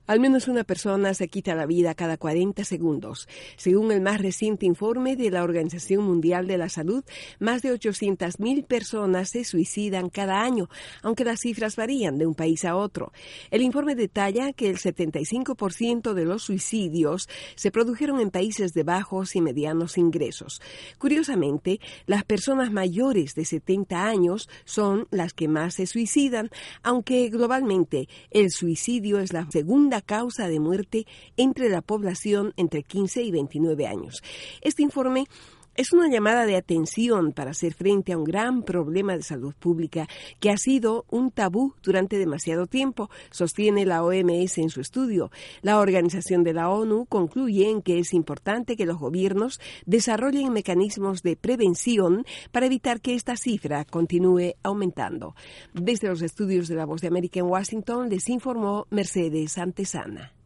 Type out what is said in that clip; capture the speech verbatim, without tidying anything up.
Al menos una persona se quita la vida cada cuarenta segundos. Según el más reciente informe de la Organización Mundial de la Salud, más de ochocientas mil personas se suicidan cada año, aunque las cifras varían de un país a otro. El informe detalla que el setenta y cinco por ciento de los suicidios se produjeron en países de bajos y medianos ingresos. Curiosamente, las personas mayores de setenta años son las que más se suicidan, aunque globalmente el suicidio es la segunda causa de muerte entre la población entre quince y veintinueve años. Este informe es una llamada de atención para hacer frente a un gran problema de salud pública que ha sido un tabú durante demasiado tiempo, sostiene la O M S en su estudio. La Organización de la ONU concluye en que es importante que los gobiernos desarrollen mecanismos de prevención para evitar que esta cifra continúe aumentando. Desde los estudios de La Voz de América en Washington les informó Mercedes Antesana.